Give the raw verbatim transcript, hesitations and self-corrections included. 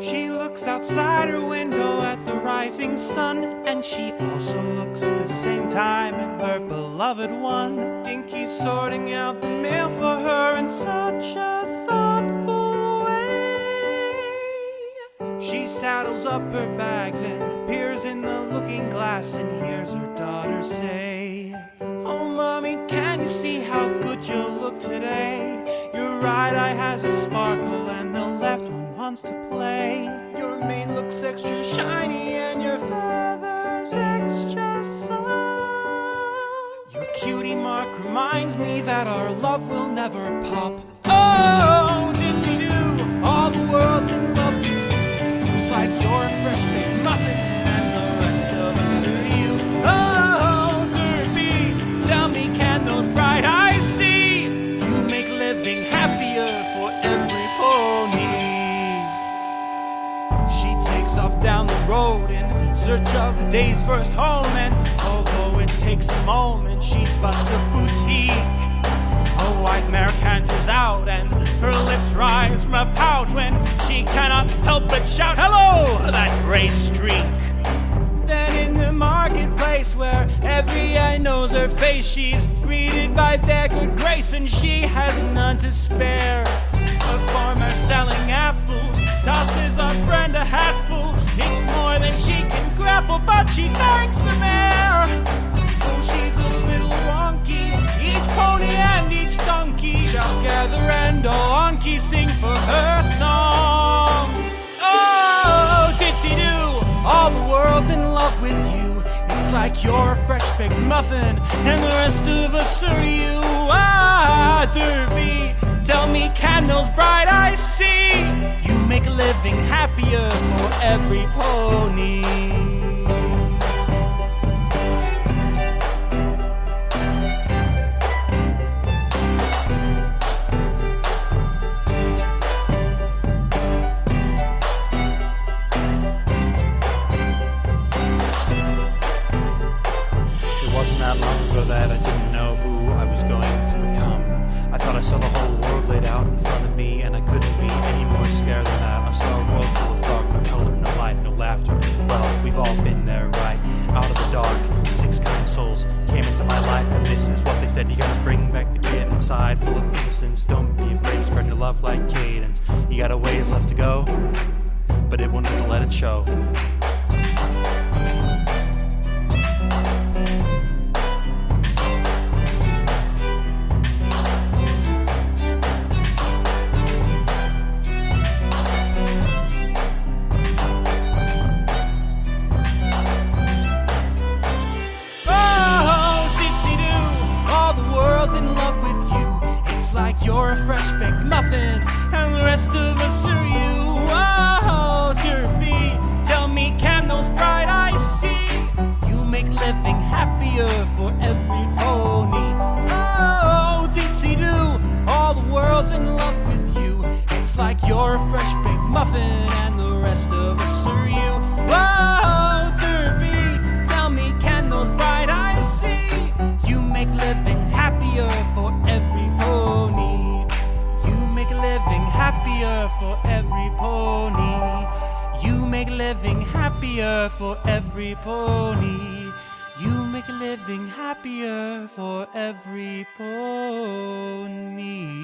She looks outside her window at the rising sun, and she also looks at the same time at her beloved one. Dinky's sorting out the mail for her in such a thoughtful way. She saddles up her bags and peers in the looking glass and hears her daughter say, "Oh, Mommy, can you see how good you look today? Your right eye has a sparkle and the left one wants to play. Your mane looks extra shiny and your feathers extra soft. Your cutie mark reminds me that our love will never pop. Oh, did you do all the world's in love with you? It's like you're a fresh baked muffin and the rest of us are you. Oh, Derby, tell me, can those bright eyes see? You make living happier for every pony." She takes off down the road in search of the day's first home, and although it takes a moment, she spots the boutique. A white mare canters out and her lips rise from a pout when she cannot help but shout, "Hello, that gray streak!" Then in the marketplace where every eye knows her face, she's greeted by their good grace and she has none to spare. A farmer selling apples tosses our friend a hatful. It's more than she can grapple, but she thanks the mare. Oh, she's a little wonky, each pony and each donkey shall gather and all on key sing for her song. Oh, ditsy-do, all the world's in love with you. It's like you're a fresh baked muffin and the rest of us are you. Ah, Derby, tell me, can those bright eyes see? You make living happier for every pony. It wasn't that long ago that I didn't know who I was going to become. I thought I saw the whole world laid out in front of me, and I couldn't be any more scared than that. I saw a world full of dark, no color, no light, no laughter. Well, we've all been there, right? Out of the dark, six kind souls came into my life, and this is what they said: you gotta bring back the kid inside, full of innocence. Don't be afraid to spread your love like cadence. You got a ways left to go, but it won't let it show. In love with you, it's like you're a fresh baked muffin and the rest of us are you. Oh, Derby, tell me, can those bright eyes see? You make living happier for every pony. Oh, ditsy-do, all the world's in love with you. It's like you're a fresh baked muffin and the rest of us are you. Oh, Derby, tell me, can those bright eyes see? You make living happier for every pony. You make living happier for every pony. You make living happier for every pony. You make living happier for every pony.